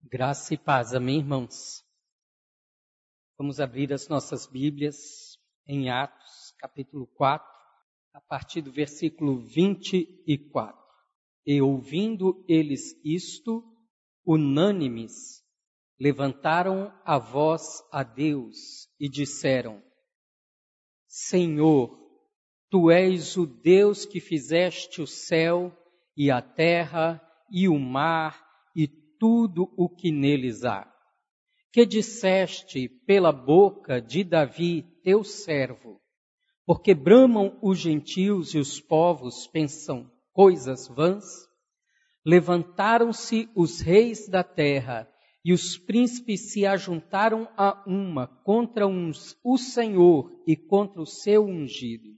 Graça e paz, amém, irmãos? Vamos abrir as nossas Bíblias em Atos, capítulo 4, a partir do versículo 24. E ouvindo eles isto, unânimes, levantaram a voz a Deus e disseram: Senhor, Tu és o Deus que fizeste o céu e a terra e o mar e tudo o que neles há. Que disseste pela boca de Davi, teu servo, porque bramam os gentios e os povos pensam coisas vãs? Levantaram-se os reis da terra e os príncipes se ajuntaram a uma contra o Senhor e contra o seu ungido.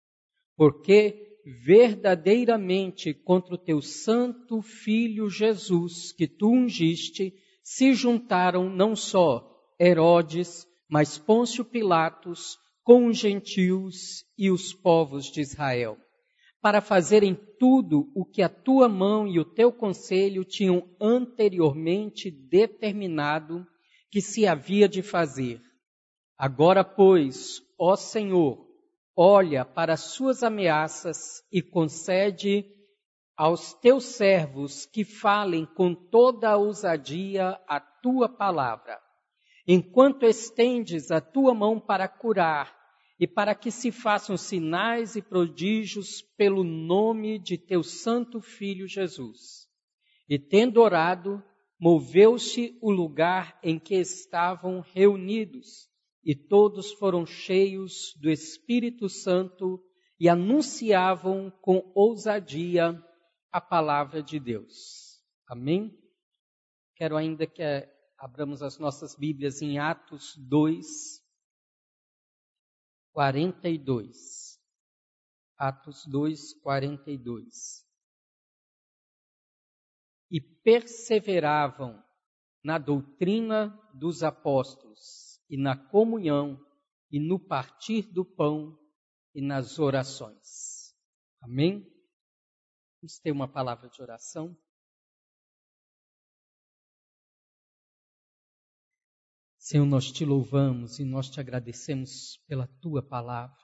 Porque verdadeiramente contra o teu santo Filho Jesus, que tu ungiste, se juntaram não só Herodes, mas Pôncio Pilatos, com os gentios e os povos de Israel, para fazerem tudo o que a tua mão e o teu conselho tinham anteriormente determinado que se havia de fazer. Agora, pois, ó Senhor, olha para as suas ameaças e concede aos teus servos que falem com toda a ousadia a tua palavra, enquanto estendes a tua mão para curar e para que se façam sinais e prodígios pelo nome de teu santo Filho Jesus. E tendo orado, moveu-se o lugar em que estavam reunidos, e todos foram cheios do Espírito Santo e anunciavam com ousadia a palavra de Deus. Amém? Quero ainda que abramos as nossas Bíblias em Atos 2, 42. Atos 2, 42. E perseveravam na doutrina dos apóstolos, e na comunhão, e no partir do pão, e nas orações. Amém? Vamos ter uma palavra de oração. Senhor, nós te louvamos e nós te agradecemos pela tua palavra.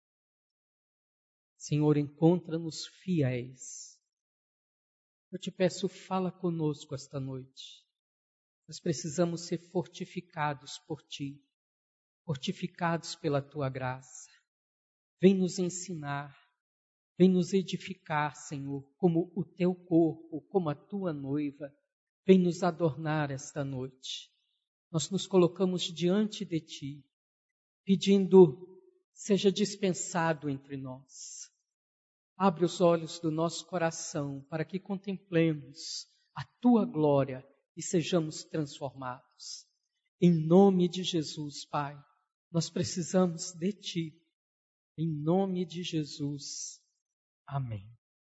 Senhor, encontra-nos fiéis. Eu te peço, fala conosco esta noite. Nós precisamos ser fortificados por ti, fortificados pela tua graça. Vem nos ensinar, vem nos edificar, Senhor, como o teu corpo, como a tua noiva. Vem nos adornar esta noite. Nós nos colocamos diante de ti, pedindo, seja dispensado entre nós. Abre os olhos do nosso coração para que contemplemos a tua glória e sejamos transformados. Em nome de Jesus, Pai, nós precisamos de ti. Em nome de Jesus. Amém.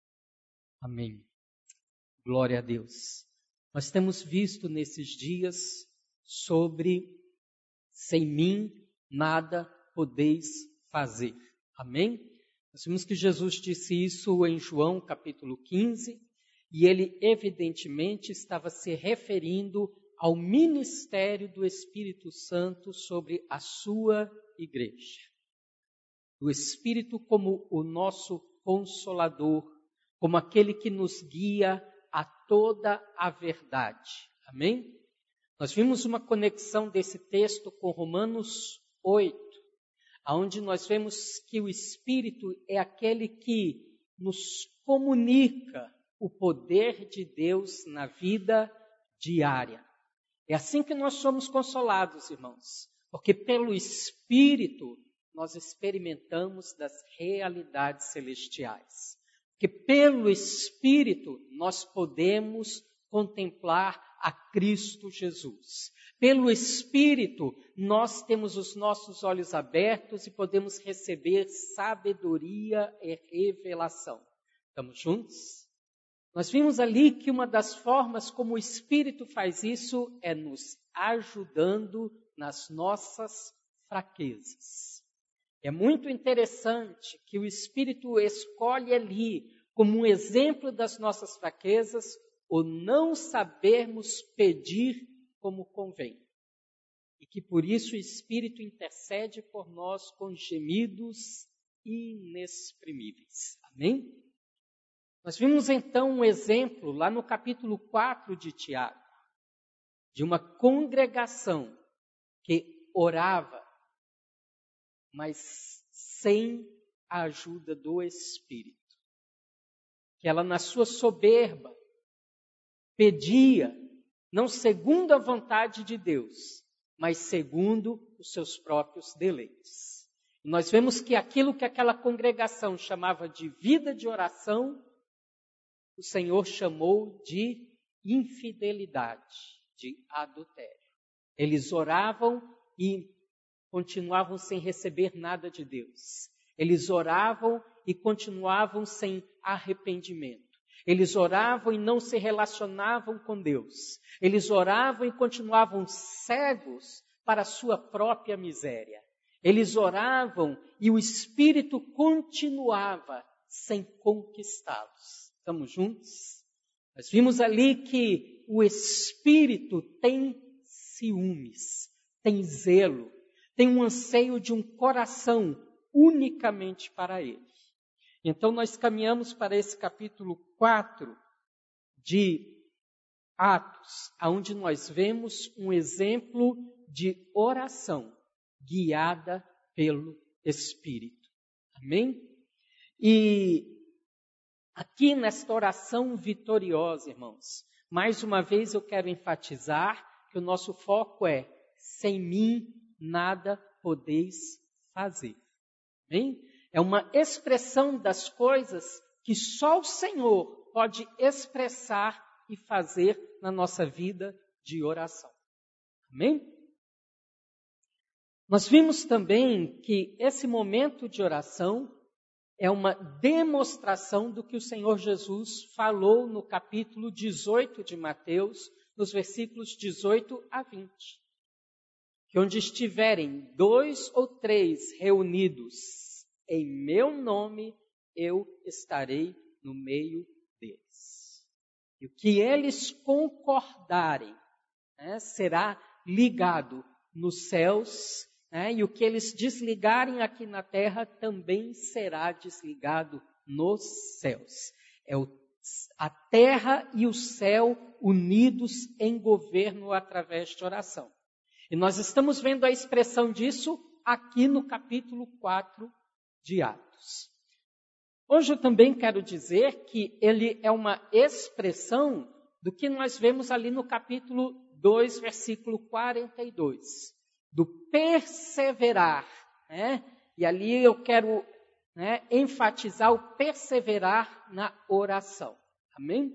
Amém. Glória a Deus. Nós temos visto nesses dias sobre sem mim nada podeis fazer. Amém? Nós vimos que Jesus disse isso em João capítulo 15, e ele evidentemente estava se referindo ao ministério do Espírito Santo sobre a sua igreja. Do Espírito como o nosso consolador, como aquele que nos guia a toda a verdade. Amém? Nós vimos uma conexão desse texto com Romanos 8, onde nós vemos que o Espírito é aquele que nos comunica o poder de Deus na vida diária. É assim que nós somos consolados, irmãos, porque pelo Espírito nós experimentamos das realidades celestiais. Porque pelo Espírito nós podemos contemplar a Cristo Jesus. Pelo Espírito nós temos os nossos olhos abertos e podemos receber sabedoria e revelação. Estamos juntos? Nós vimos ali que uma das formas como o Espírito faz isso é nos ajudando nas nossas fraquezas. É muito interessante que o Espírito escolhe ali, como um exemplo das nossas fraquezas, ou não sabermos pedir como convém. E que por isso o Espírito intercede por nós com gemidos inexprimíveis. Amém? Nós vimos então um exemplo lá no capítulo 4 de Tiago, de uma congregação que orava, mas sem a ajuda do Espírito. Que ela, na sua soberba, pedia, não segundo a vontade de Deus, mas segundo os seus próprios deleites. E nós vemos que aquilo que aquela congregação chamava de vida de oração, o Senhor chamou de infidelidade, de adultério. Eles oravam e continuavam sem receber nada de Deus. Eles oravam e continuavam sem arrependimento. Eles oravam e não se relacionavam com Deus. Eles oravam e continuavam cegos para a sua própria miséria. Eles oravam e o Espírito continuava sem conquistá-los. Estamos juntos? Nós vimos ali que o Espírito tem ciúmes, tem zelo, tem um anseio de um coração unicamente para Ele. Então nós caminhamos para esse capítulo 4 de Atos, onde nós vemos um exemplo de oração guiada pelo Espírito. Amém? E aqui nesta oração vitoriosa, irmãos, mais uma vez eu quero enfatizar que o nosso foco é: sem mim nada podeis fazer. Amém? É uma expressão das coisas que só o Senhor pode expressar e fazer na nossa vida de oração. Amém? Nós vimos também que esse momento de oração é uma demonstração do que o Senhor Jesus falou no capítulo 18 de Mateus, nos versículos 18 a 20. Que onde estiverem 2 ou 3 reunidos em meu nome, eu estarei no meio deles. E o que eles concordarem, será ligado nos céus, e o que eles desligarem aqui na terra também será desligado nos céus. É a terra e o céu unidos em governo através de oração. E nós estamos vendo a expressão disso aqui no capítulo 4 de Atos. Hoje eu também quero dizer que ele é uma expressão do que nós vemos ali no capítulo 2, versículo 42, do perseverar, E ali eu quero enfatizar o perseverar na oração. Amém?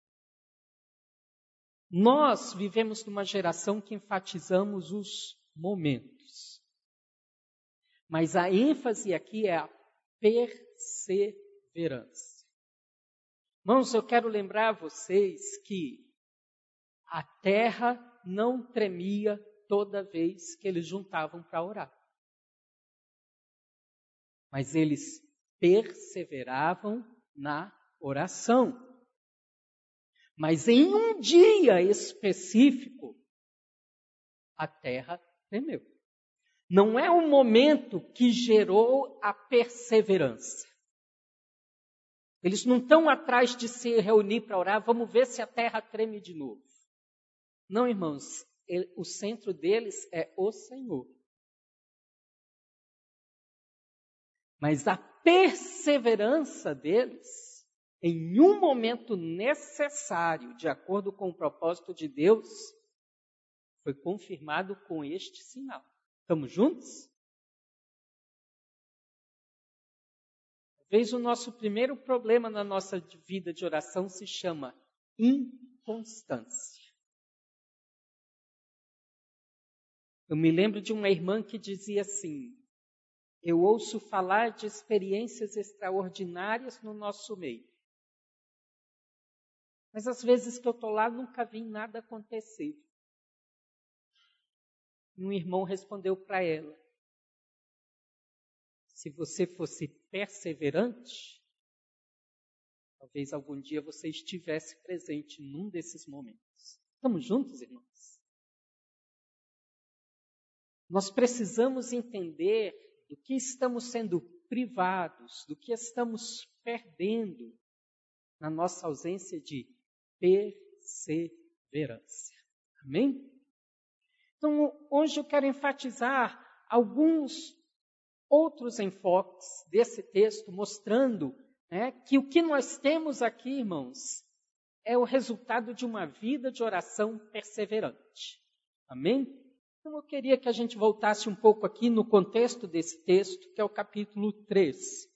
Nós vivemos numa geração que enfatizamos os momentos. Mas a ênfase aqui é a perseverança. Irmãos, eu quero lembrar a vocês que a terra não tremia toda vez que eles juntavam para orar. Mas eles perseveravam na oração. Mas em um dia específico, a terra tremeu. Não é o momento que gerou a perseverança. Eles não estão atrás de se reunir para orar, vamos ver se a terra treme de novo. Não, irmãos, o centro deles é o Senhor. Mas a perseverança deles, em um momento necessário, de acordo com o propósito de Deus, foi confirmado com este sinal. Estamos juntos? Talvez o nosso primeiro problema na nossa vida de oração se chama inconstância. Eu me lembro de uma irmã que dizia assim: eu ouço falar de experiências extraordinárias no nosso meio. Mas às vezes que eu estou lá, nunca vi nada acontecer. Um irmão respondeu para ela: se você fosse perseverante, Talvez algum dia você estivesse presente num desses momentos. Estamos juntos, irmãos? Nós precisamos entender do que estamos sendo privados, do que estamos perdendo na nossa ausência de perseverança. Amém? Então, hoje eu quero enfatizar alguns outros enfoques desse texto, mostrando que o que nós temos aqui, irmãos, é o resultado de uma vida de oração perseverante. Amém? Então, eu queria que a gente voltasse um pouco aqui no contexto desse texto, que é o capítulo 3.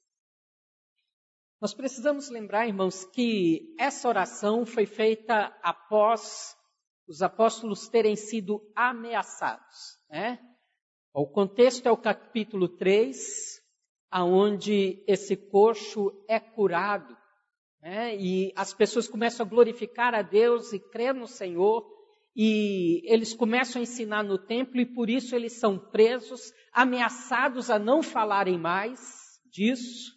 Nós precisamos lembrar, irmãos, que essa oração foi feita após os apóstolos terem sido ameaçados. O contexto é o capítulo 3, onde esse coxo é curado. E as pessoas começam a glorificar a Deus e crer no Senhor. E eles começam a ensinar no templo e por isso eles são presos, ameaçados a não falarem mais disso.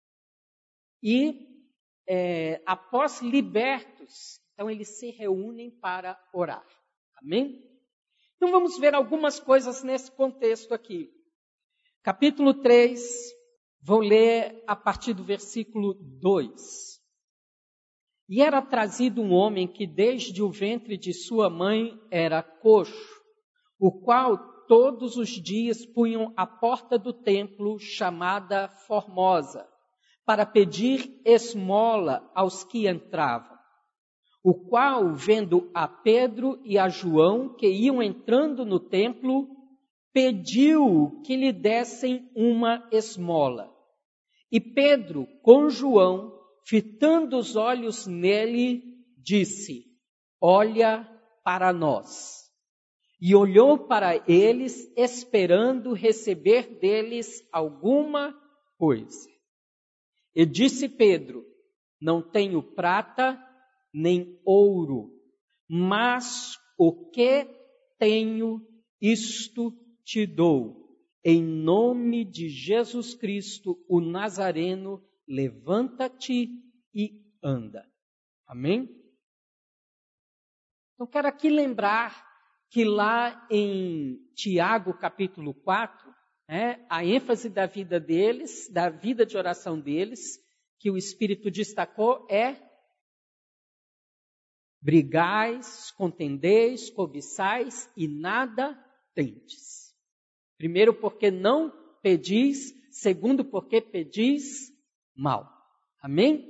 E após libertos, então eles se reúnem para orar. Amém? Então vamos ver algumas coisas nesse contexto aqui. Capítulo 3, vou ler a partir do versículo 2. E era trazido um homem que desde o ventre de sua mãe era coxo, o qual todos os dias punham à porta do templo chamada Formosa, para pedir esmola aos que entravam. O qual, vendo a Pedro e a João, que iam entrando no templo, pediu que lhe dessem uma esmola. E Pedro, com João, fitando os olhos nele, disse: olha para nós. E olhou para eles, esperando receber deles alguma coisa. E disse Pedro: não tenho prata nem ouro, mas o que tenho, isto te dou. Em nome de Jesus Cristo, o Nazareno, levanta-te e anda. Amém? Então, quero aqui lembrar que lá em Tiago, capítulo 4, a ênfase da vida deles, da vida de oração deles, que o Espírito destacou é: brigais, contendeis, cobiçais e nada tendes. Primeiro, porque não pedis. Segundo, porque pedis mal. Amém?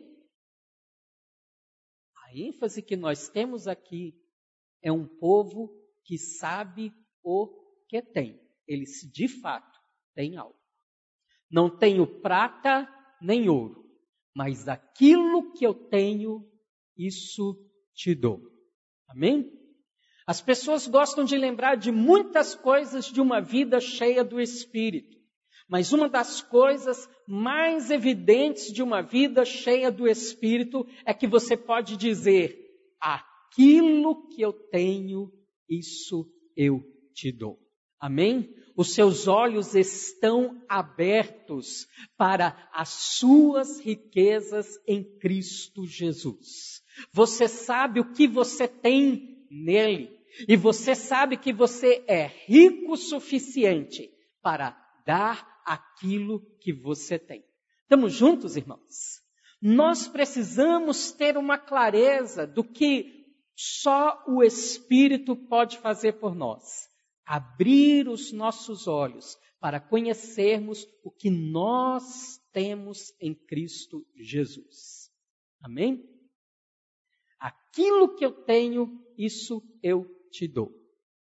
A ênfase que nós temos aqui é um povo que sabe o que tem. Eles, de fato, têm algo. Não tenho prata nem ouro, mas aquilo que eu tenho, isso te dou. Amém? As pessoas gostam de lembrar de muitas coisas de uma vida cheia do Espírito. Mas uma das coisas mais evidentes de uma vida cheia do Espírito é que você pode dizer: aquilo que eu tenho, isso eu te dou. Amém? Os seus olhos estão abertos para as suas riquezas em Cristo Jesus. Você sabe o que você tem nele. E você sabe que você é rico o suficiente para dar aquilo que você tem. Estamos juntos, irmãos? Nós precisamos ter uma clareza do que só o Espírito pode fazer por nós. Abrir os nossos olhos para conhecermos o que nós temos em Cristo Jesus. Amém? Aquilo que eu tenho, isso eu te dou.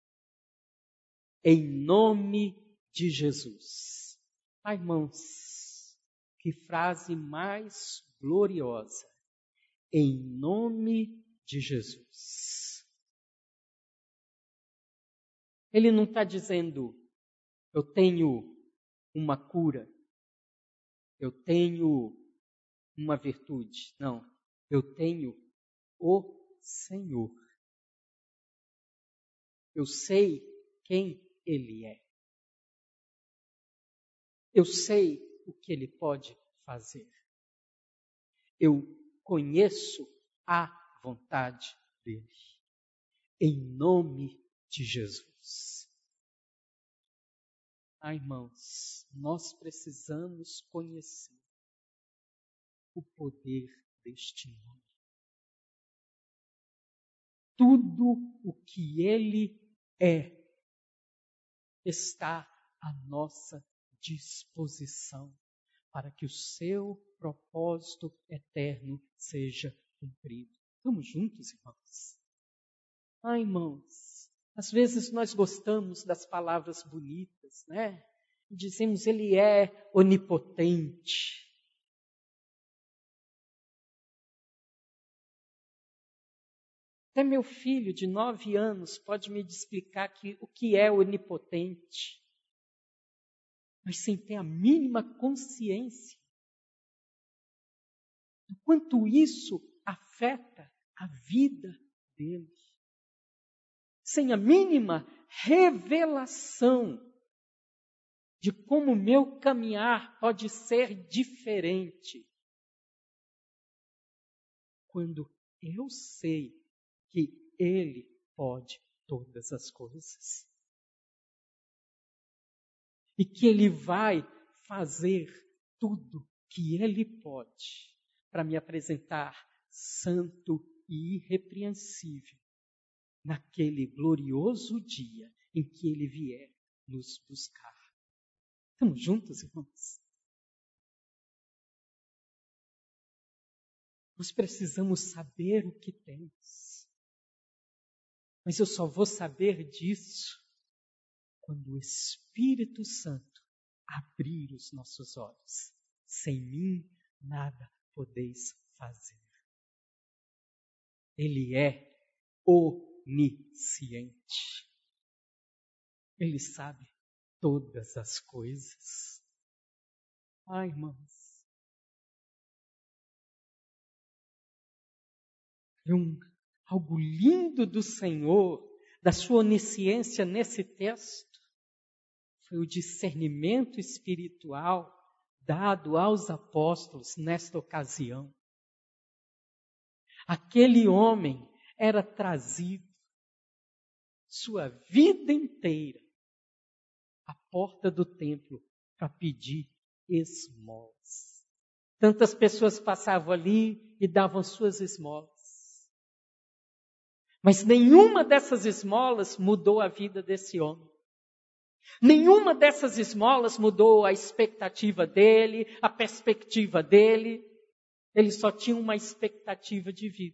Em nome de Jesus. Irmãos, que frase mais gloriosa. Em nome de Jesus. Ele não está dizendo: eu tenho uma cura, eu tenho uma virtude. Não, eu tenho o Senhor. Eu sei quem Ele é. Eu sei o que Ele pode fazer. Eu conheço a vontade dele. Em nome de Jesus. Irmãos, nós precisamos conhecer o poder deste nome. Tudo o que ele é está à nossa disposição para que o seu propósito eterno seja cumprido. Vamos juntos, irmãos? Irmãos, às vezes nós gostamos das palavras bonitas, né? E dizemos, ele é onipotente. Até meu filho de 9 anos pode me explicar o que é onipotente, mas sem ter a mínima consciência do quanto isso afeta a vida dele. Sem a mínima revelação de como o meu caminhar pode ser diferente. Quando eu sei que ele pode todas as coisas. E que ele vai fazer tudo que ele pode para me apresentar santo e irrepreensível naquele glorioso dia em que ele vier nos buscar. Estamos juntos, irmãos? Nós precisamos saber o que temos. Mas eu só vou saber disso quando o Espírito Santo abrir os nossos olhos. Sem mim, nada podeis fazer. Ele é onisciente. Ele sabe todas as coisas. Irmãos. Algo lindo do Senhor, da sua onisciência nesse texto, foi o discernimento espiritual dado aos apóstolos nesta ocasião. Aquele homem era trazido sua vida inteira à porta do templo para pedir esmolas. Tantas pessoas passavam ali e davam suas esmolas. Mas nenhuma dessas esmolas mudou a vida desse homem. Nenhuma dessas esmolas mudou a expectativa dele, a perspectiva dele. Ele só tinha uma expectativa de vida.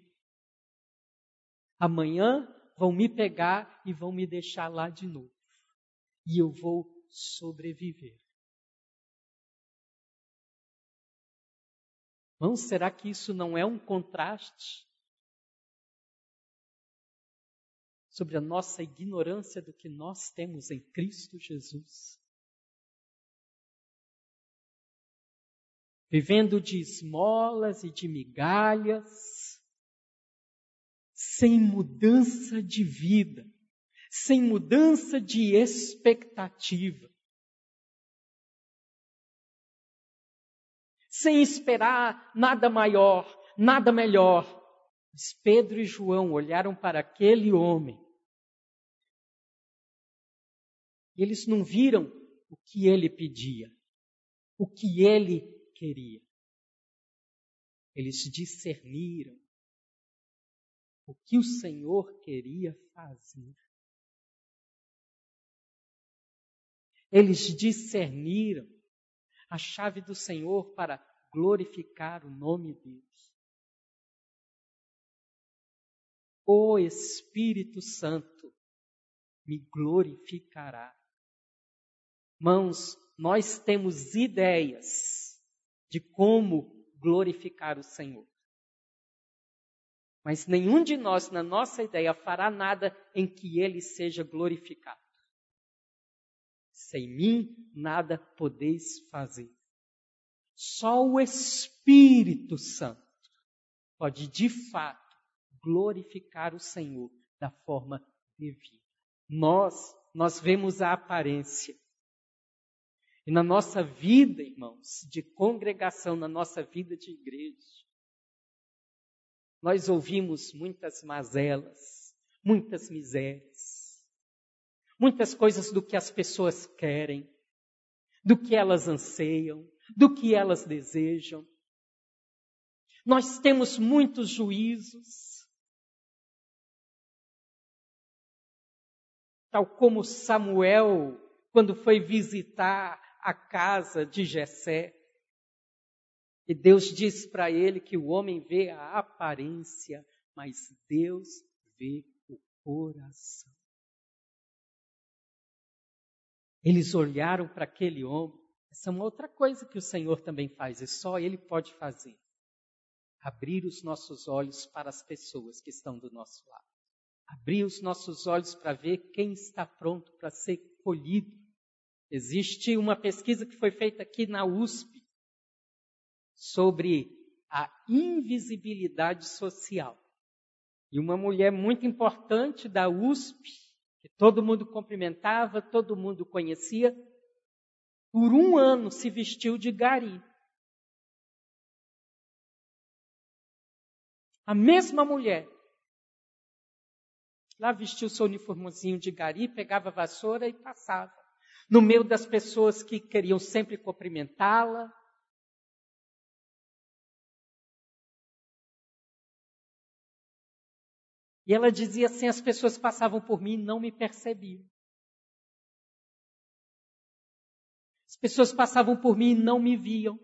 Amanhã vão me pegar e vão me deixar lá de novo. E eu vou sobreviver. Irmãos, será que isso não é um contraste sobre a nossa ignorância do que nós temos em Cristo Jesus? Vivendo de esmolas e de migalhas, sem mudança de vida, sem mudança de expectativa, sem esperar nada maior, nada melhor. Mas Pedro e João olharam para aquele homem e eles não viram o que ele pedia, o que ele queria. Eles discerniram o que o Senhor queria fazer. Eles discerniram a chave do Senhor para glorificar o nome dele. O Espírito Santo me glorificará. Irmãos, nós temos ideias de como glorificar o Senhor. Mas nenhum de nós, na nossa ideia, fará nada em que Ele seja glorificado. Sem mim, nada podeis fazer. Só o Espírito Santo pode, de fato, glorificar o Senhor da forma devida. Nós vemos a aparência. E na nossa vida, irmãos, de congregação, na nossa vida de igreja, nós ouvimos muitas mazelas, muitas misérias, muitas coisas do que as pessoas querem, do que elas anseiam, do que elas desejam. Nós temos muitos juízos, tal como Samuel, quando foi visitar a casa de Jessé, e Deus diz para ele que o homem vê a aparência, mas Deus vê o coração. Eles olharam para aquele homem. Essa é uma outra coisa que o Senhor também faz, e só Ele pode fazer. Abrir os nossos olhos para as pessoas que estão do nosso lado. Abrir os nossos olhos para ver quem está pronto para ser colhido. Existe uma pesquisa que foi feita aqui na USP sobre a invisibilidade social. E uma mulher muito importante da USP, que todo mundo cumprimentava, todo mundo conhecia, por 1 ano se vestiu de gari. A mesma mulher. Lá vestiu seu uniformezinho de gari, pegava a vassoura e passava. No meio das pessoas que queriam sempre cumprimentá-la. E ela dizia assim, as pessoas passavam por mim e não me percebiam. As pessoas passavam por mim e não me viam.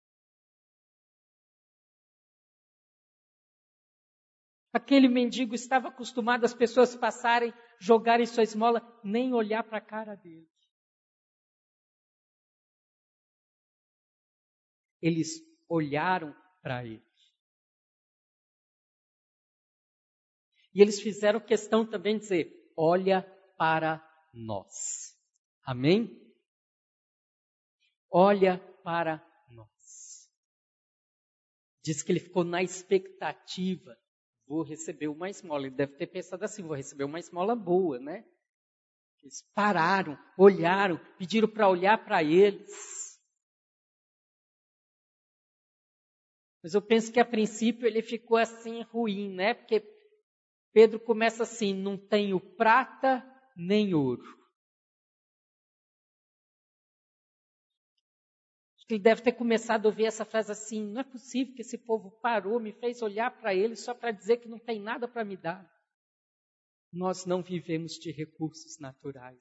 Aquele mendigo estava acostumado as pessoas passarem, jogarem sua esmola, nem olhar para a cara dele. Eles olharam para ele. E eles fizeram questão também de dizer, olha para nós. Amém? Olha para nós. Diz que ele ficou na expectativa. Vou receber uma esmola. Ele deve ter pensado assim, vou receber uma esmola boa, né? Eles pararam, olharam, pediram para olhar para eles. Mas eu penso que a princípio ele ficou assim ruim, né? Porque Pedro começa assim, não tenho prata nem ouro. Acho que ele deve ter começado a ouvir essa frase assim, não é possível que esse povo parou, me fez olhar para ele só para dizer que não tem nada para me dar. Nós não vivemos de recursos naturais.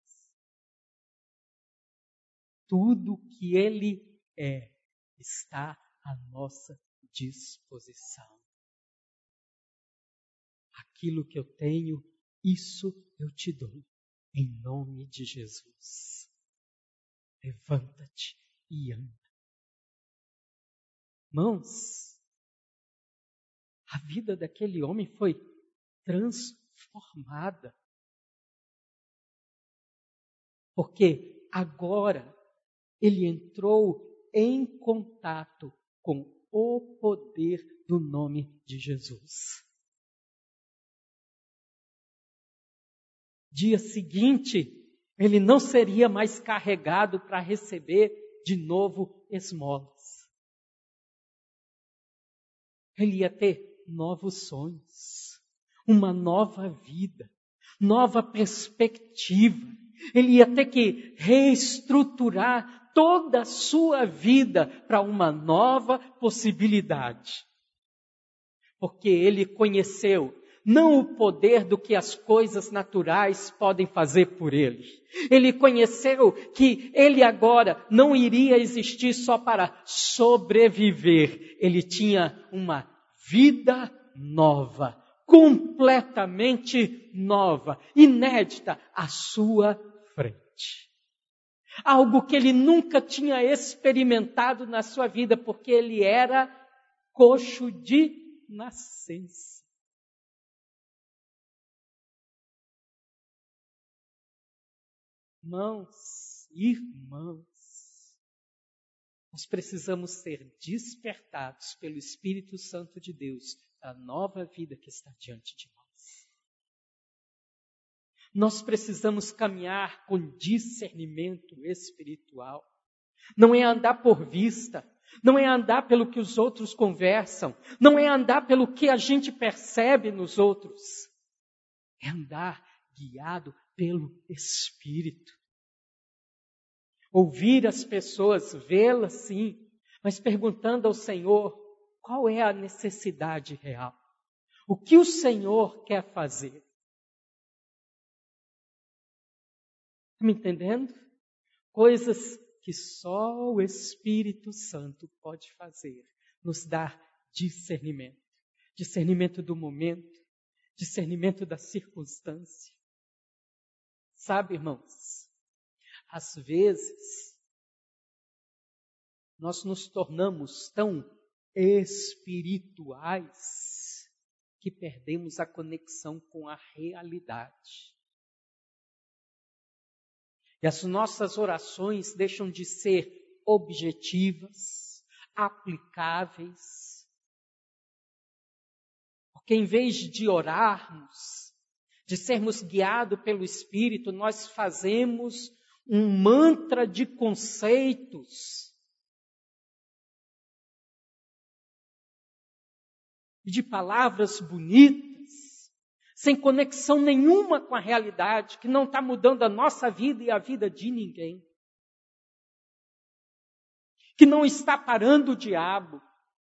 Tudo que ele é está à nossa disposição. Aquilo que eu tenho, isso eu te dou, em nome de Jesus. Levanta-te e anda. Irmãos, a vida daquele homem foi transformada. Porque agora ele entrou em contato com o poder do nome de Jesus. Dia seguinte, ele não seria mais carregado para receber de novo esmolas. Ele ia ter novos sonhos, uma nova vida, nova perspectiva. Ele ia ter que reestruturar toda a sua vida para uma nova possibilidade. Porque ele conheceu não o poder do que as coisas naturais podem fazer por ele. Ele conheceu que ele agora não iria existir só para sobreviver. Ele tinha uma vida nova, completamente nova, inédita à sua frente. Algo que ele nunca tinha experimentado na sua vida, porque ele era coxo de nascença. Irmãos, nós precisamos ser despertados pelo Espírito Santo de Deus à nova vida que está diante de nós. Nós precisamos caminhar com discernimento espiritual. Não é andar por vista, não é andar pelo que os outros conversam, não é andar pelo que a gente percebe nos outros, é andar guiado pelo Espírito. Ouvir as pessoas, vê-las sim, mas perguntando ao Senhor qual é a necessidade real. O que o Senhor quer fazer? Está me entendendo? Coisas que só o Espírito Santo pode fazer, nos dar discernimento. Discernimento do momento, discernimento da circunstância. Sabe, irmãos, às vezes nós nos tornamos tão espirituais que perdemos a conexão com a realidade. E as nossas orações deixam de ser objetivas, aplicáveis. Porque em vez de orarmos, de sermos guiados pelo Espírito, nós fazemos um mantra de conceitos e de palavras bonitas, sem conexão nenhuma com a realidade, que não está mudando a nossa vida e a vida de ninguém. Que não está parando o diabo.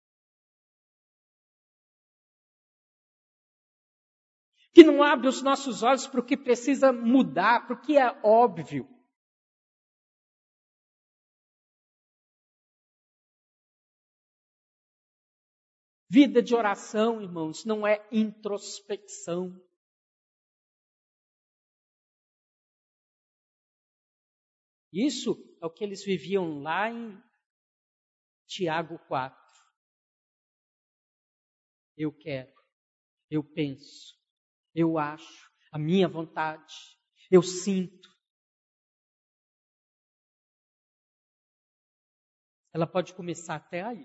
Que não abre os nossos olhos para o que precisa mudar, para o que é óbvio. Vida de oração, irmãos, não é introspecção. Isso é o que eles viviam lá em Tiago 4. Eu quero, eu penso, eu acho, a minha vontade, eu sinto. Ela pode começar até aí,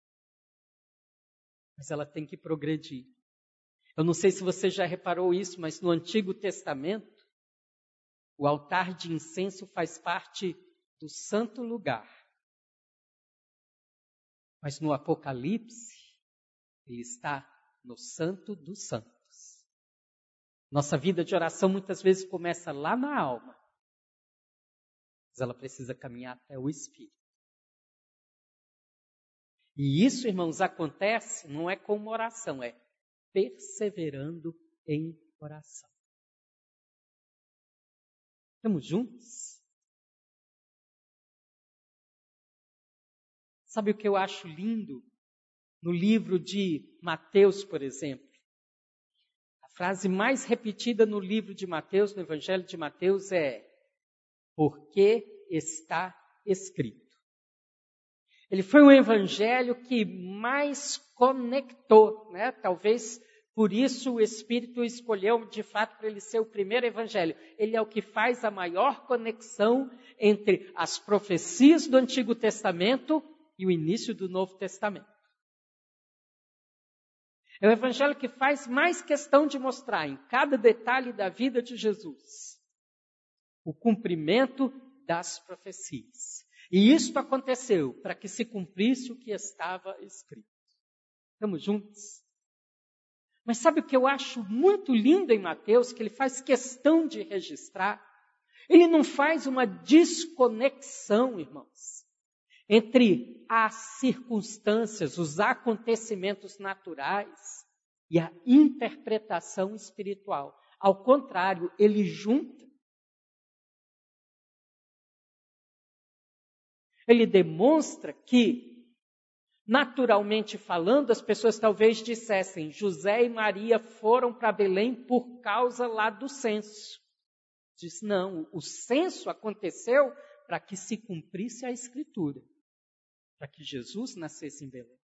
mas ela tem que progredir. Eu não sei se você já reparou isso, mas no Antigo Testamento, o altar de incenso faz parte do santo lugar. Mas no Apocalipse, ele está no Santo dos Santos. Nossa vida de oração muitas vezes começa lá na alma, mas ela precisa caminhar até o Espírito. E isso, irmãos, acontece, não é com uma oração, é perseverando em oração. Estamos juntos? Sabe o que eu acho lindo? No livro de Mateus, por exemplo. A frase mais repetida no livro de Mateus, no Evangelho de Mateus, é: porque está escrito. Ele foi um evangelho que mais conectou, né? Talvez por isso o Espírito o escolheu de fato para ele ser o primeiro evangelho. Ele é o que faz a maior conexão entre as profecias do Antigo Testamento e o início do Novo Testamento. É o evangelho que faz mais questão de mostrar em cada detalhe da vida de Jesus o cumprimento das profecias. E isto aconteceu para que se cumprisse o que estava escrito. Estamos juntos? Mas sabe o que eu acho muito lindo em Mateus, que ele faz questão de registrar? Ele não faz uma desconexão, irmãos, entre as circunstâncias, os acontecimentos naturais e a interpretação espiritual. Ao contrário, ele junta. Ele demonstra que, naturalmente falando, as pessoas talvez dissessem: José e Maria foram para Belém por causa lá do censo. Diz: não, o censo aconteceu para que se cumprisse a Escritura, para que Jesus nascesse em Belém.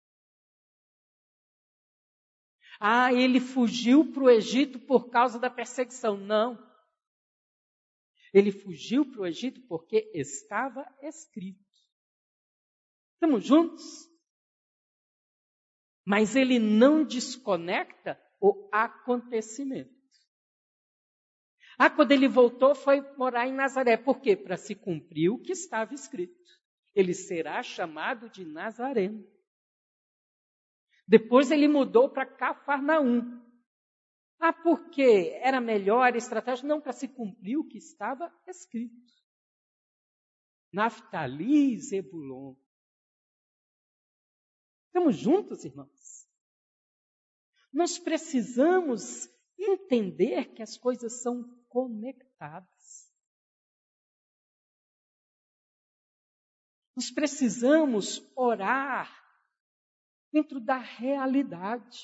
Ah, ele fugiu para o Egito por causa da perseguição. Não. Ele fugiu para o Egito porque estava escrito. Estamos juntos? Mas ele não desconecta o acontecimento. Quando ele voltou, foi morar em Nazaré. Por quê? Para se cumprir o que estava escrito. ele será chamado de Nazareno. Depois ele mudou para Cafarnaum. Por quê? Era melhor estratégia? Não, para se cumprir o que estava escrito. Naftali e Zebulon. Estamos juntos, irmãos? Nós precisamos entender que as coisas são conectadas. Nós precisamos orar dentro da realidade.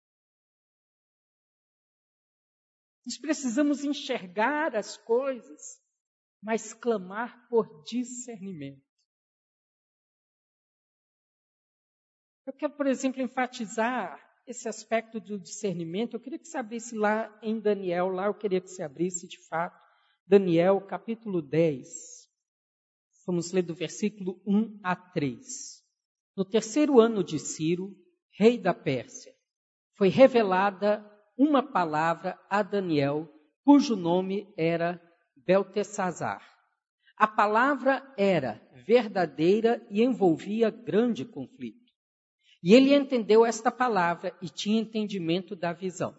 Nós precisamos enxergar as coisas, mas clamar por discernimento. Eu quero, por exemplo, enfatizar esse aspecto do discernimento. Eu queria que você abrisse lá em Daniel, lá eu queria que você abrisse de fato, Daniel capítulo 10. Vamos ler do versículo 1 a 3. No 3º ano de Ciro, rei da Pérsia, foi revelada uma palavra a Daniel, cujo nome era Beltesazar. A palavra era verdadeira e envolvia grande conflito. E ele entendeu esta palavra e tinha entendimento da visão.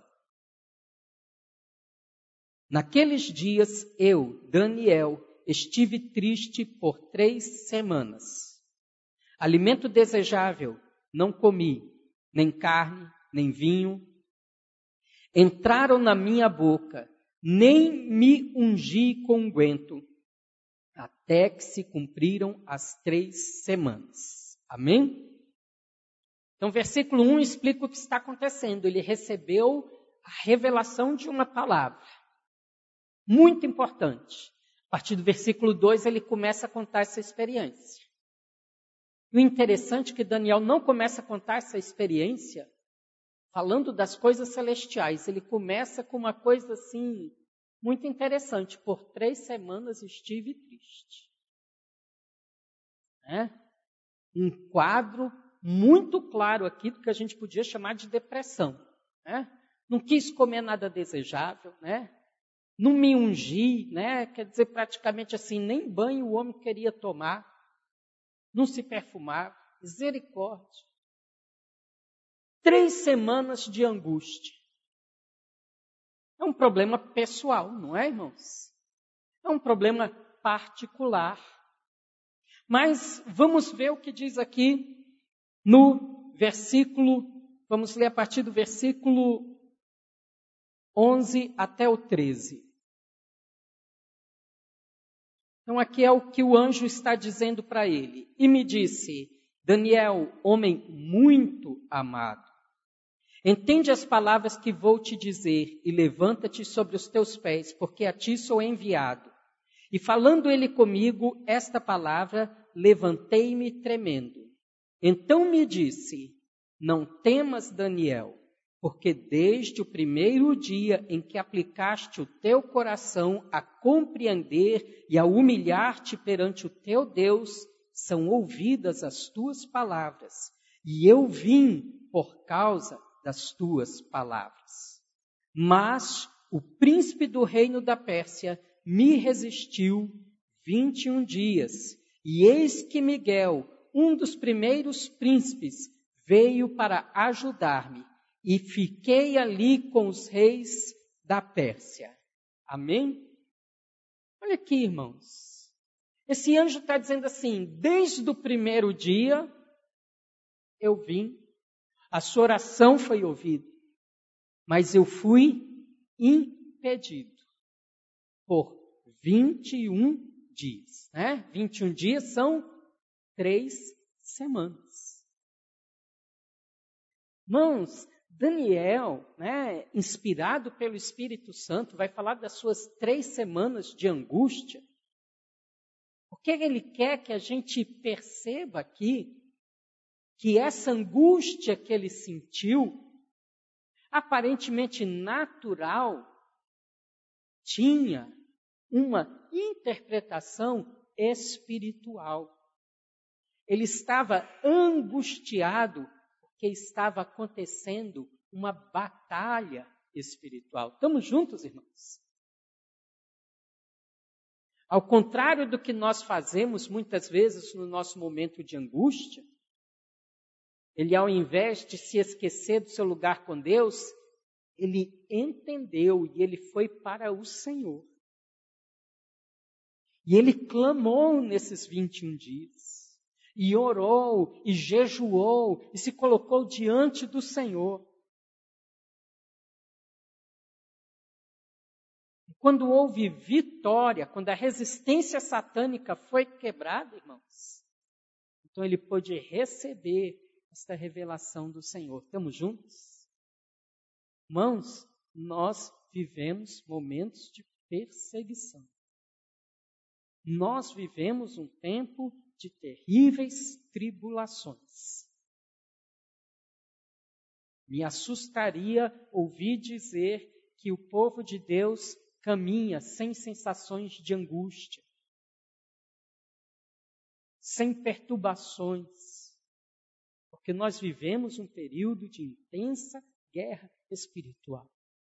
Naqueles dias eu, Daniel, estive triste por 3 semanas. Alimento desejável não comi, nem carne, nem vinho. Entraram na minha boca, nem me ungi com unguento, até que se cumpriram as 3 semanas. Amém? Então, versículo 1 explica o que está acontecendo. Ele recebeu a revelação de uma palavra. Muito importante. A partir do versículo 2, ele começa a contar essa experiência. E o interessante é que Daniel não começa a contar essa experiência falando das coisas celestiais. Ele começa com uma coisa assim, muito interessante. Por 3 semanas estive triste. Um quadro muito claro aqui do que a gente podia chamar de depressão. Não quis comer nada desejável, não me ungi, quer dizer, praticamente assim, nem banho o homem queria tomar, não se perfumava, misericórdia. 3 semanas de angústia. É um problema pessoal, não é, irmãos? É um problema particular. Mas vamos ver o que diz aqui no versículo, vamos ler a partir do versículo 11 até o 13. Então aqui é o que o anjo está dizendo para ele. E me disse, Daniel, homem muito amado, entende as palavras que vou te dizer e levanta-te sobre os teus pés, porque a ti sou enviado. E falando ele comigo esta palavra, levantei-me tremendo. Então me disse, não temas, Daniel, porque desde o primeiro dia em que aplicaste o teu coração a compreender e a humilhar-te perante o teu Deus, são ouvidas as tuas palavras, e eu vim por causa das tuas palavras. Mas o príncipe do reino da Pérsia me resistiu 21 dias, e eis que Miguel, um dos primeiros príncipes, veio para ajudar-me, e fiquei ali com os reis da Pérsia. Amém? Olha aqui, irmãos. Esse anjo está dizendo assim, desde o primeiro dia, eu vim, a sua oração foi ouvida, mas eu fui impedido por 21 dias. 21 dias são 3 semanas. Irmãos, Daniel, inspirado pelo Espírito Santo, vai falar das suas 3 semanas de angústia. Porque ele quer que a gente perceba aqui que essa angústia que ele sentiu, aparentemente natural, tinha uma interpretação espiritual. Ele estava angustiado porque estava acontecendo uma batalha espiritual. Estamos juntos, irmãos? Ao contrário do que nós fazemos muitas vezes no nosso momento de angústia, ele, ao invés de se esquecer do seu lugar com Deus, ele entendeu e ele foi para o Senhor. E ele clamou nesses 21 dias, e orou, e jejuou, e se colocou diante do Senhor. Quando houve vitória, quando a resistência satânica foi quebrada, irmãos, então ele pôde receber esta revelação do Senhor. Estamos juntos? Irmãos, nós vivemos momentos de perseguição. Nós vivemos um tempo de terríveis tribulações. Me assustaria ouvir dizer que o povo de Deus caminha sem sensações de angústia, sem perturbações, porque nós vivemos um período de intensa guerra espiritual.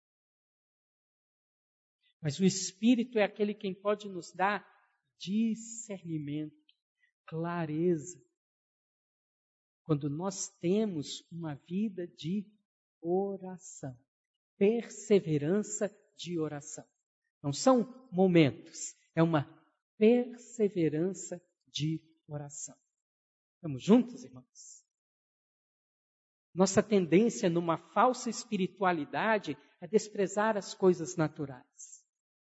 Mas o Espírito é aquele quem pode nos dar discernimento, clareza, quando nós temos uma vida de oração, perseverança de oração. Não são momentos, é uma perseverança de oração. Estamos juntos, irmãos? Nossa tendência numa falsa espiritualidade é desprezar as coisas naturais.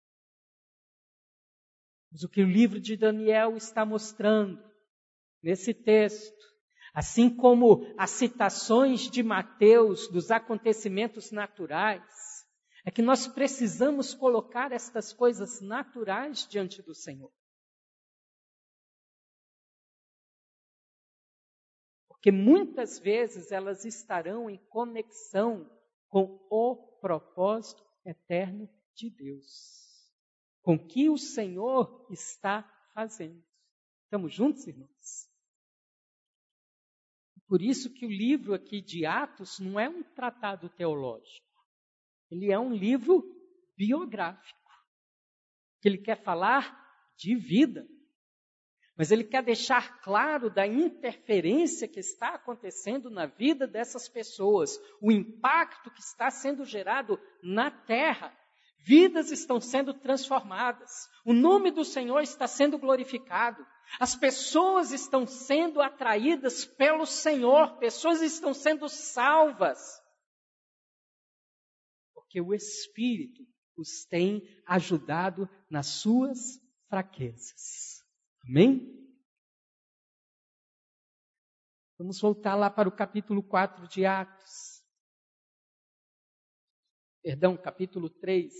Mas o que o livro de Daniel está mostrando nesse texto, assim como as citações de Mateus dos acontecimentos naturais, é que nós precisamos colocar estas coisas naturais diante do Senhor. Porque muitas vezes elas estarão em conexão com o propósito eterno de Deus, com o que o Senhor está fazendo. Estamos juntos, irmãos? Por isso que o livro aqui de Atos não é um tratado teológico. Ele é um livro biográfico, que ele quer falar de vida, mas ele quer deixar claro da interferência que está acontecendo na vida dessas pessoas, o impacto que está sendo gerado na terra. Vidas estão sendo transformadas, o nome do Senhor está sendo glorificado, as pessoas estão sendo atraídas pelo Senhor, pessoas estão sendo salvas. Porque o Espírito os tem ajudado nas suas fraquezas. Amém? Vamos voltar lá para o capítulo 4 de Atos. Capítulo 3.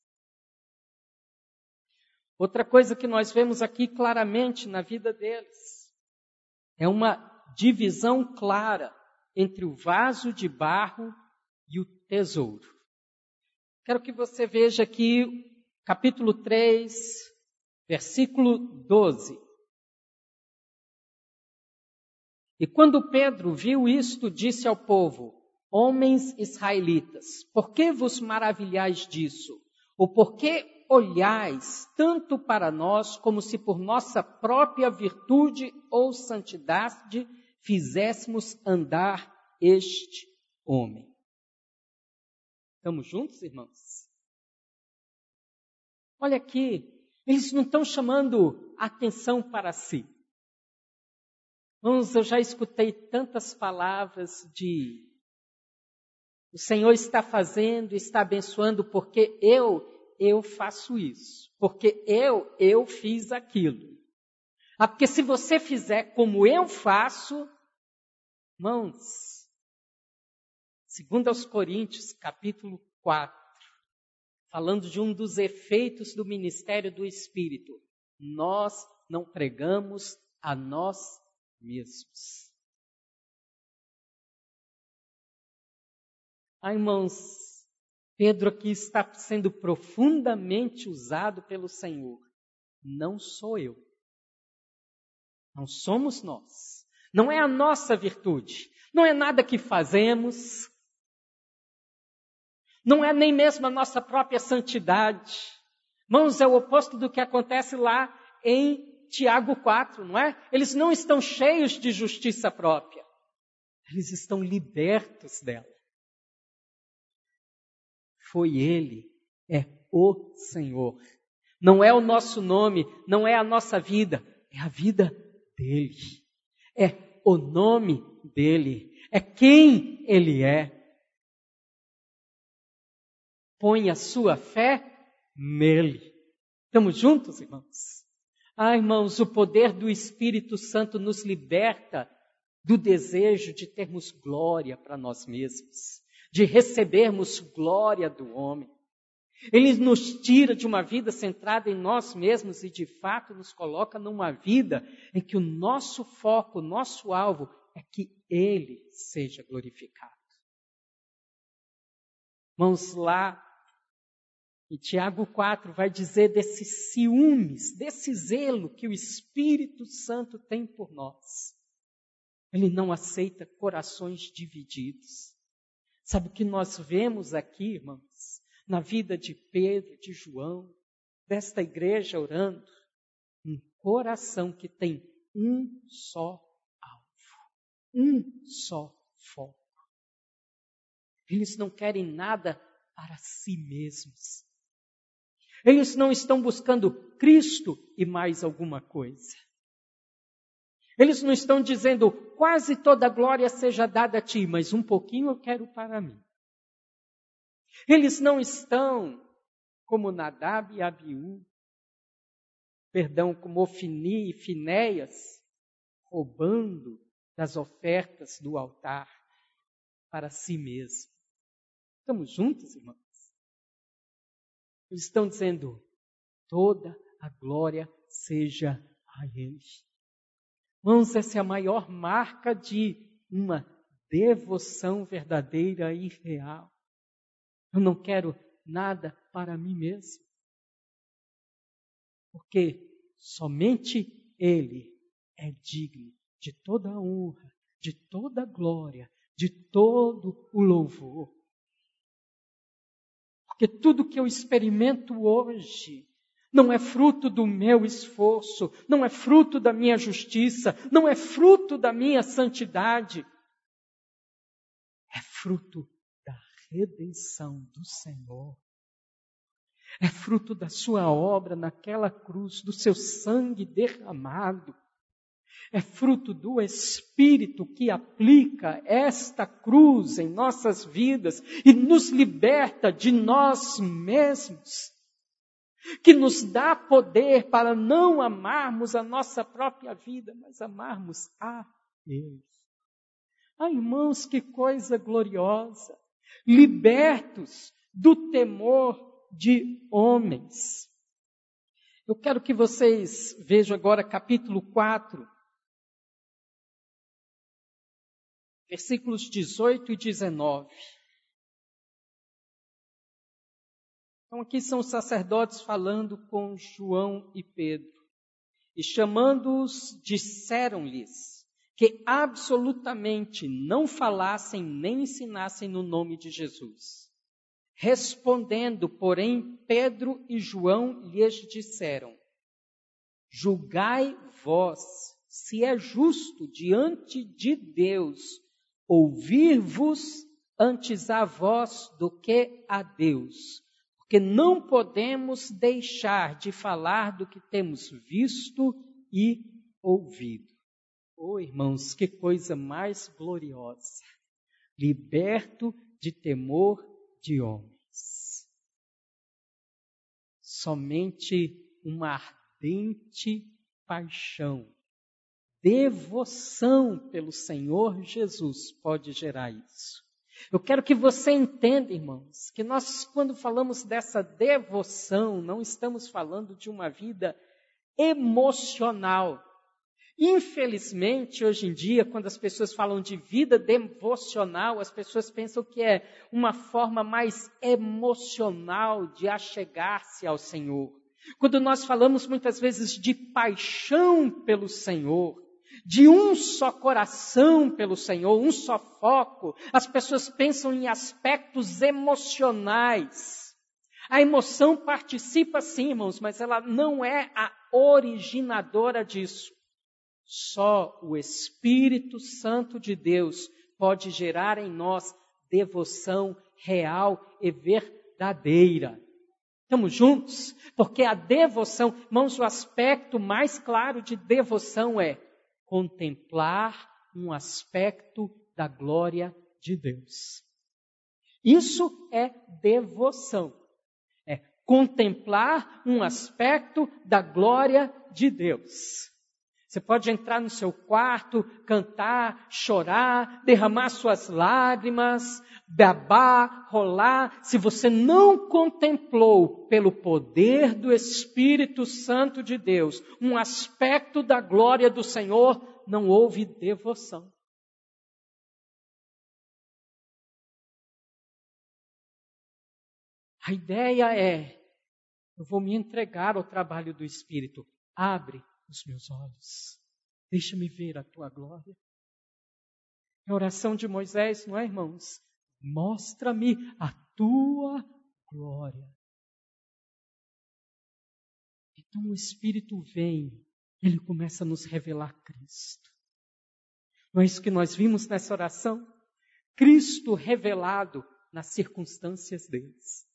Outra coisa que nós vemos aqui claramente na vida deles é uma divisão clara entre o vaso de barro e o tesouro. Quero que você veja aqui, capítulo 3, versículo 12. E quando Pedro viu isto, disse ao povo: homens israelitas, por que vos maravilhais disso? Ou por que olhais tanto para nós, como se por nossa própria virtude ou santidade fizéssemos andar este homem? Estamos juntos, irmãos? Olha aqui, eles não estão chamando atenção para si. Irmãos, eu já escutei tantas palavras de o Senhor está fazendo, está abençoando porque eu faço isso, porque eu fiz aquilo. Porque se você fizer como eu faço, irmãos, 2 aos Coríntios, capítulo 4, falando de um dos efeitos do ministério do Espírito, nós não pregamos a nós mesmos. Irmãos, Pedro aqui está sendo profundamente usado pelo Senhor. Não sou eu. Não somos nós. Não é a nossa virtude. Não é nada que fazemos. Não é nem mesmo a nossa própria santidade. Irmãos, é o oposto do que acontece lá em Tiago 4, não é? Eles não estão cheios de justiça própria. Eles estão libertos dela. Foi Ele, é o Senhor. Não é o nosso nome, não é a nossa vida, é a vida dEle. É o nome dEle, é quem Ele é. Põe a sua fé nele. Estamos juntos, irmãos? Irmãos, o poder do Espírito Santo nos liberta do desejo de termos glória para nós mesmos, de recebermos glória do homem. Ele nos tira de uma vida centrada em nós mesmos e, de fato, nos coloca numa vida em que o nosso foco, o nosso alvo é que Ele seja glorificado. Irmãos, lá em Tiago 4 vai dizer desses ciúmes, desse zelo que o Espírito Santo tem por nós. Ele não aceita corações divididos. Sabe o que nós vemos aqui, irmãos? Na vida de Pedro, de João, desta igreja orando, um coração que tem um só alvo, um só foco. Eles não querem nada para si mesmos. Eles não estão buscando Cristo e mais alguma coisa. Eles não estão dizendo, quase toda a glória seja dada a ti, mas um pouquinho eu quero para mim. Eles não estão como Nadab e Abiú, como Ofni e Finéias, roubando das ofertas do altar para si mesmo. Estamos juntos, irmãos? Eles estão dizendo, toda a glória seja a Ele. Irmãos, essa é a maior marca de uma devoção verdadeira e real. Eu não quero nada para mim mesmo. Porque somente Ele é digno de toda a honra, de toda a glória, de todo o louvor. Porque tudo que eu experimento hoje não é fruto do meu esforço, não é fruto da minha justiça, não é fruto da minha santidade. É fruto da redenção do Senhor. É fruto da sua obra naquela cruz, do seu sangue derramado. É fruto do Espírito que aplica esta cruz em nossas vidas e nos liberta de nós mesmos. Que nos dá poder para não amarmos a nossa própria vida, mas amarmos a Ele. Irmãos, que coisa gloriosa! Libertos do temor de homens. Eu quero que vocês vejam agora capítulo 4, versículos 18 e 19. Então aqui são os sacerdotes falando com João e Pedro. E chamando-os, disseram-lhes que absolutamente não falassem nem ensinassem no nome de Jesus. Respondendo, porém, Pedro e João lhes disseram, julgai vós se é justo diante de Deus ouvir-vos antes a vós do que a Deus. Porque não podemos deixar de falar do que temos visto e ouvido. Irmãos, que coisa mais gloriosa. Liberto de temor de homens. Somente uma ardente paixão, devoção pelo Senhor Jesus pode gerar isso. Eu quero que você entenda, irmãos, que nós, quando falamos dessa devoção, não estamos falando de uma vida emocional. Infelizmente, hoje em dia, quando as pessoas falam de vida devocional, as pessoas pensam que é uma forma mais emocional de achegar-se ao Senhor. Quando nós falamos muitas vezes de paixão pelo Senhor, de um só coração pelo Senhor, um só foco, as pessoas pensam em aspectos emocionais. A emoção participa sim, irmãos, mas ela não é a originadora disso. Só o Espírito Santo de Deus pode gerar em nós devoção real e verdadeira. Estamos juntos? Porque a devoção, irmãos, o aspecto mais claro de devoção é contemplar um aspecto da glória de Deus. Isso é devoção. É contemplar um aspecto da glória de Deus. Você pode entrar no seu quarto, cantar, chorar, derramar suas lágrimas, babar, rolar. Se você não contemplou pelo poder do Espírito Santo de Deus um aspecto da glória do Senhor, não houve devoção. A ideia é, eu vou me entregar ao trabalho do Espírito. Abre os meus olhos. Deixa-me ver a tua glória. É a oração de Moisés, não é, irmãos? Mostra-me a tua glória. Então o Espírito vem, ele começa a nos revelar Cristo. Não é isso que nós vimos nessa oração? Cristo revelado nas circunstâncias deles.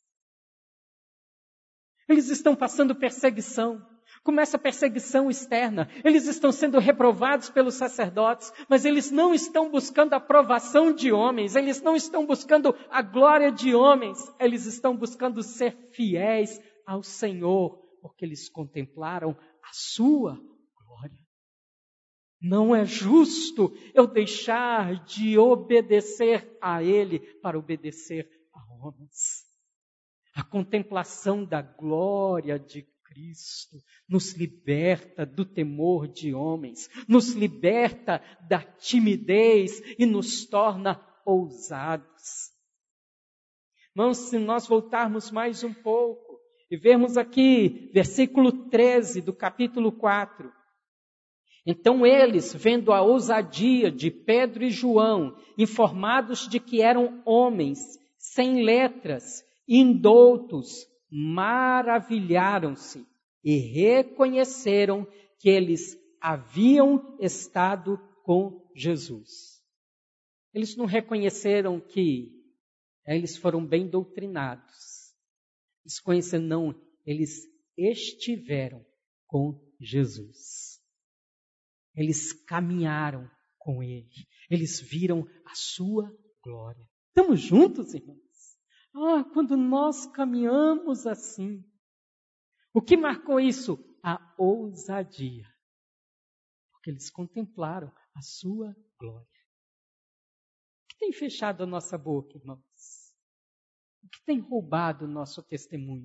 Eles estão passando perseguição. Começa a perseguição externa. Eles estão sendo reprovados pelos sacerdotes, mas eles não estão buscando a aprovação de homens. Eles não estão buscando a glória de homens. Eles estão buscando ser fiéis ao Senhor, porque eles contemplaram a sua glória. Não é justo eu deixar de obedecer a Ele para obedecer a homens. A contemplação da glória de Cristo nos liberta do temor de homens, nos liberta da timidez e nos torna ousados. Irmãos, se nós voltarmos mais um pouco e vermos aqui, versículo 13 do capítulo 4. Então eles, vendo a ousadia de Pedro e João, informados de que eram homens sem letras, indoutos, maravilharam-se e reconheceram que eles haviam estado com Jesus. Eles não reconheceram que eles foram bem doutrinados. Eles conheceram, não, eles estiveram com Jesus. Eles caminharam com Ele. Eles viram a sua glória. Estamos juntos, irmãos? Quando nós caminhamos assim, o que marcou isso? A ousadia. Porque eles contemplaram a sua glória. O que tem fechado a nossa boca, irmãos? O que tem roubado o nosso testemunho?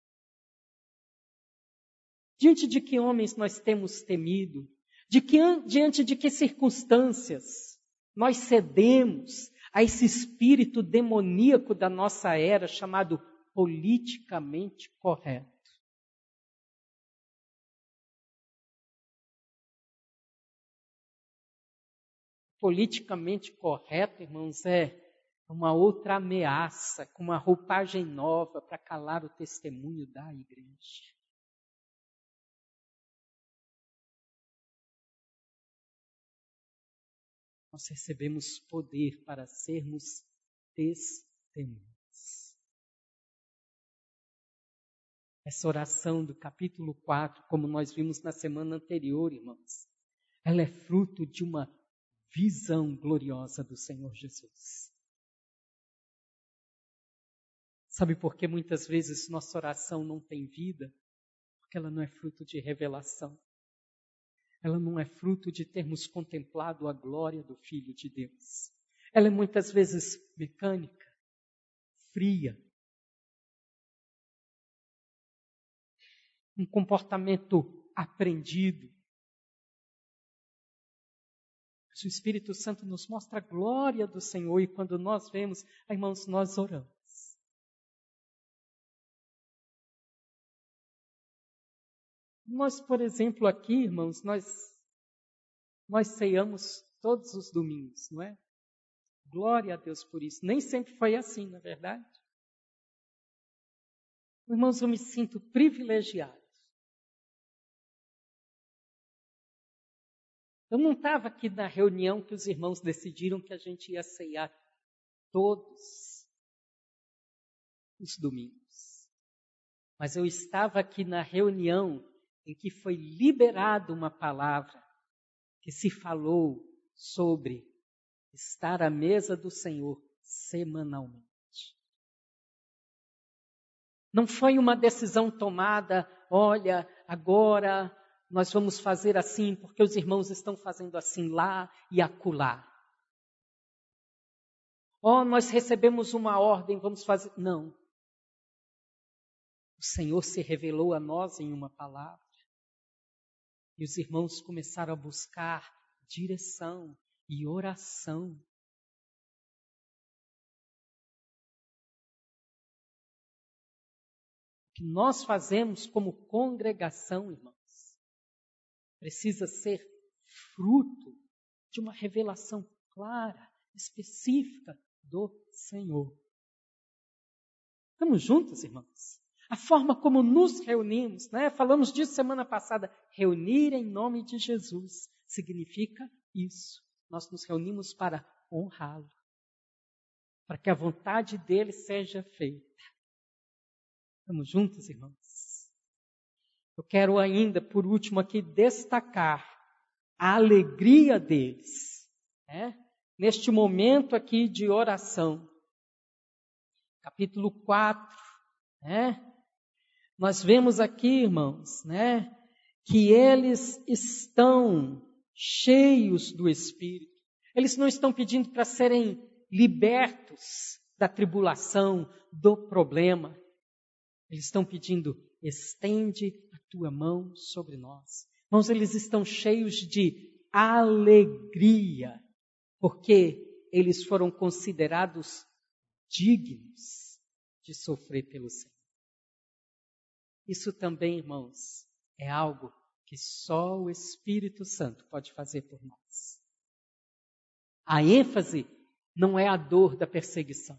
Diante de que homens nós temos temido? Diante de que circunstâncias nós cedemos a esse espírito demoníaco da nossa era chamado politicamente correto? Politicamente correto, irmãos, é uma outra ameaça com uma roupagem nova para calar o testemunho da igreja. Nós recebemos poder para sermos testemunhas. Essa oração do capítulo 4, como nós vimos na semana anterior, irmãos, ela é fruto de uma visão gloriosa do Senhor Jesus. Sabe por que muitas vezes nossa oração não tem vida? Porque ela não é fruto de revelação. Ela não é fruto de termos contemplado a glória do Filho de Deus. Ela é muitas vezes mecânica, fria. Um comportamento aprendido. O Espírito Santo nos mostra a glória do Senhor e quando nós vemos, irmãos, nós oramos. Nós, por exemplo, aqui, irmãos, nós ceiamos todos os domingos, não é? Glória a Deus por isso. Nem sempre foi assim, na verdade. Irmãos, eu me sinto privilegiado. Eu não estava aqui na reunião que os irmãos decidiram que a gente ia ceiar todos os domingos. Mas eu estava aqui na reunião em que foi liberada uma palavra que se falou sobre estar à mesa do Senhor semanalmente. Não foi uma decisão tomada, olha, agora nós vamos fazer assim porque os irmãos estão fazendo assim lá e acolá. Nós recebemos uma ordem, vamos fazer. Não. O Senhor se revelou a nós em uma palavra. E os irmãos começaram a buscar direção e oração. O que nós fazemos como congregação, irmãos, precisa ser fruto de uma revelação clara, específica do Senhor. Estamos juntos, irmãos? A forma como nos reunimos, né? Falamos disso semana passada. Reunir em nome de Jesus significa isso. Nós nos reunimos para honrá-lo, para que a vontade dele seja feita. Estamos juntos, irmãos? Eu quero ainda, por último aqui, destacar a alegria deles, né? Neste momento aqui de oração. Capítulo 4, né? Nós vemos aqui, irmãos, né, que eles estão cheios do Espírito. Eles não estão pedindo para serem libertos da tribulação, do problema. Eles estão pedindo, estende a tua mão sobre nós. Irmãos, eles estão cheios de alegria, porque eles foram considerados dignos de sofrer pelo Senhor. Isso também, irmãos, é algo que só o Espírito Santo pode fazer por nós. A ênfase não é a dor da perseguição.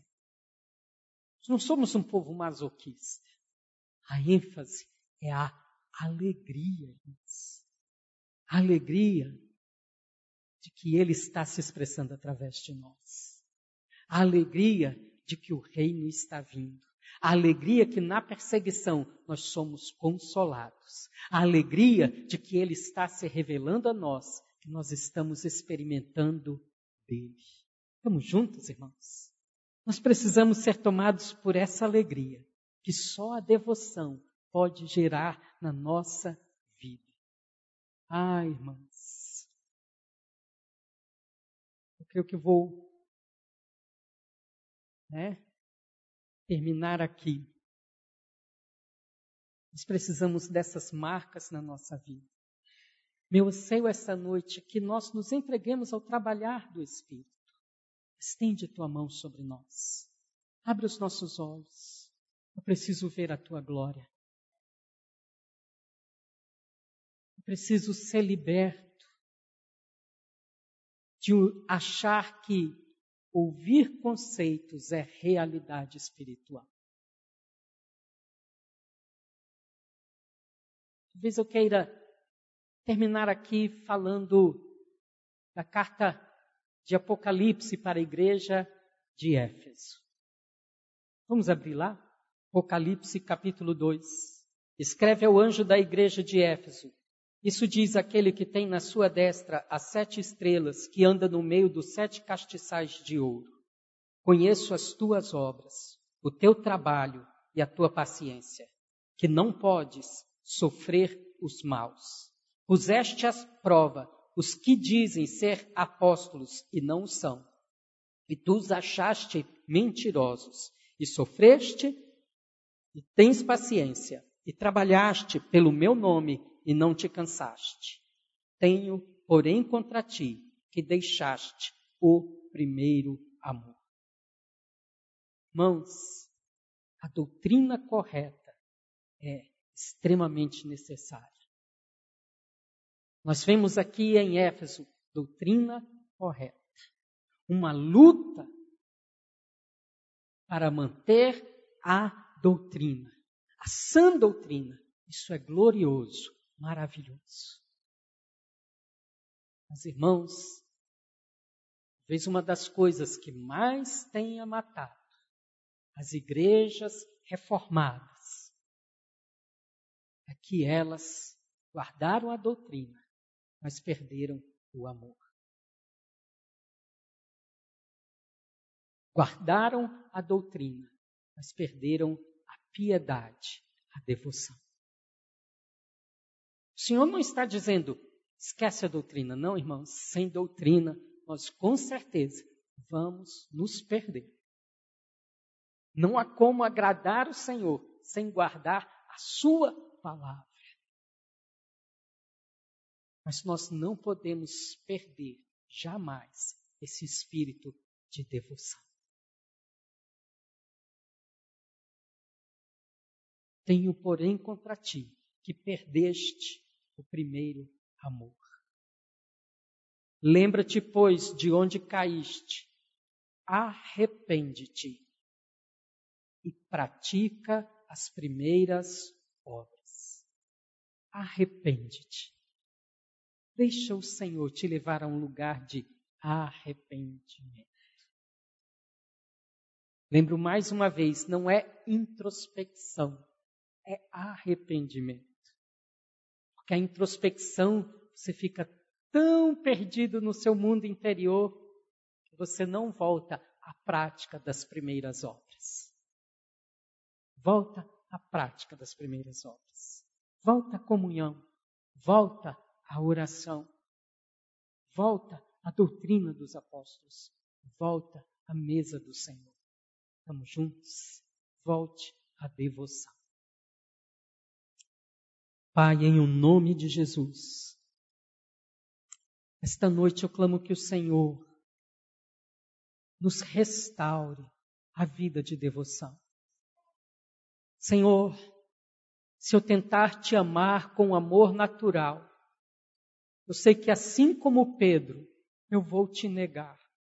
Nós não somos um povo masoquista. A ênfase é a alegria, irmãos. A alegria de que Ele está se expressando através de nós. A alegria de que o reino está vindo. A alegria que na perseguição nós somos consolados. A alegria de que Ele está se revelando a nós, que nós estamos experimentando dele. Estamos juntos, irmãos? Nós precisamos ser tomados por essa alegria, que só a devoção pode gerar na nossa vida. Irmãos, eu creio que vou terminar aqui. Nós precisamos dessas marcas na nossa vida. Meu anseio essa noite é que nós nos entreguemos ao trabalhar do Espírito. Estende a tua mão sobre nós. Abre os nossos olhos. Eu preciso ver a tua glória. Eu preciso ser liberto de achar que ouvir conceitos é realidade espiritual. Talvez eu queira terminar aqui falando da carta de Apocalipse para a igreja de Éfeso. Vamos abrir lá? Apocalipse capítulo 2. Escreve ao anjo da igreja de Éfeso. Isso diz aquele que tem na sua destra as 7 estrelas, que anda no meio dos 7 castiçais de ouro. Conheço as tuas obras, o teu trabalho e a tua paciência, que não podes sofrer os maus. Puseste à prova os que dizem ser apóstolos e não são, e tu os achaste mentirosos, e sofreste e tens paciência, e trabalhaste pelo meu nome e não te cansaste. Tenho, porém, contra ti que deixaste o primeiro amor. Irmãos, a doutrina correta é extremamente necessária. Nós vemos aqui em Éfeso, doutrina correta. Uma luta para manter a doutrina. a sã doutrina. Isso é glorioso, maravilhoso. Mas, irmãos, talvez uma das coisas que mais tenha matado as igrejas reformadas é que elas guardaram a doutrina, mas perderam o amor. Guardaram a doutrina, mas perderam a piedade, a devoção. O Senhor não está dizendo, esquece a doutrina. Não, irmãos, sem doutrina, nós com certeza vamos nos perder. Não há como agradar o Senhor sem guardar a sua palavra. Mas nós não podemos perder jamais esse espírito de devoção. Tenho, porém, contra ti que perdeste o primeiro amor. Lembra-te, pois, de onde caíste, arrepende-te e pratica as primeiras obras. Arrepende-te. Deixa o Senhor te levar a um lugar de arrependimento. Lembro mais uma vez, não é introspecção, é arrependimento. Porque a introspecção, você fica tão perdido no seu mundo interior que você não volta à prática das primeiras obras. Volta à prática das primeiras obras. Volta à comunhão. Volta à oração. Volta à doutrina dos apóstolos. Volta à mesa do Senhor. Estamos juntos? Volte à devoção. Pai, em o nome de Jesus, esta noite eu clamo que o Senhor nos restaure a vida de devoção. Senhor, se eu tentar te amar com amor natural, eu sei que assim como Pedro, eu vou te negar.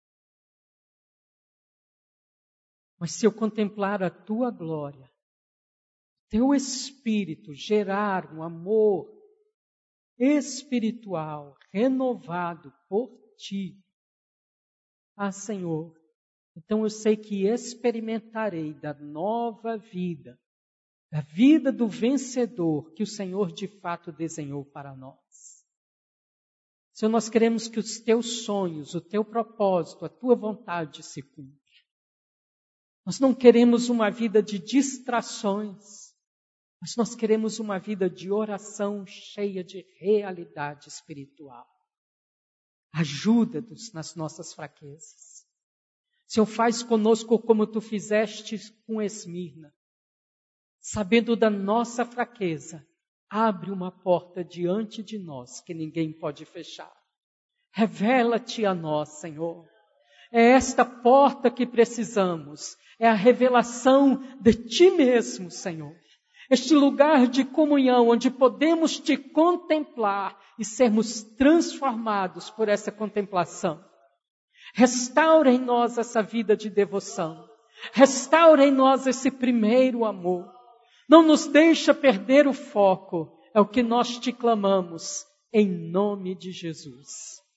Mas se eu contemplar a tua glória, teu Espírito gerar um amor espiritual renovado por ti, Senhor, então eu sei que experimentarei da nova vida, da vida do vencedor que o Senhor de fato desenhou para nós. Senhor, nós queremos que os teus sonhos, o teu propósito, a tua vontade se cumpra. Nós não queremos uma vida de distrações, mas nós queremos uma vida de oração cheia de realidade espiritual. Ajuda-nos nas nossas fraquezas. Senhor, faz conosco como tu fizeste com Esmirna. Sabendo da nossa fraqueza, abre uma porta diante de nós que ninguém pode fechar. Revela-te a nós, Senhor. É esta porta que precisamos. É a revelação de ti mesmo, Senhor. Este lugar de comunhão onde podemos te contemplar e sermos transformados por essa contemplação. Restaura em nós essa vida de devoção. Restaura em nós esse primeiro amor. Não nos deixa perder o foco. É o que nós te clamamos em nome de Jesus.